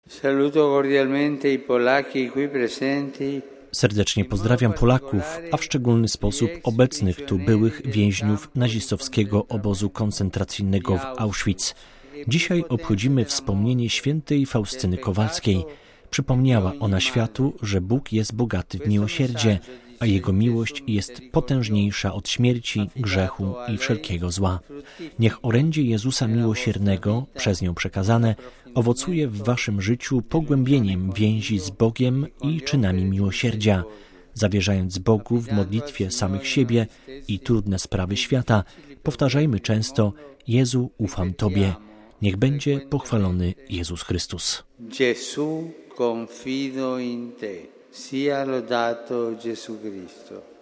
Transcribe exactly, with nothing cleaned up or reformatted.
Saluto cordialmente i Polacchi qui presenti. Serdecznie pozdrawiam Polaków, a w szczególny sposób obecnych tu byłych więźniów nazistowskiego obozu koncentracyjnego w Auschwitz. Dzisiaj obchodzimy wspomnienie świętej Faustyny Kowalskiej. Przypomniała ona światu, że Bóg jest bogaty w miłosierdzie, a Jego miłość jest potężniejsza od śmierci, grzechu i wszelkiego zła. Niech orędzie Jezusa Miłosiernego, przez nią przekazane, owocuje w waszym życiu pogłębieniem więzi z Bogiem i czynami miłosierdzia. Zawierzając Bogu w modlitwie samych siebie i trudne sprawy świata, powtarzajmy często: Jezu, ufam Tobie. Niech będzie pochwalony Jezus Chrystus. Gesù, confido in te. Sia lodato Gesù Cristo.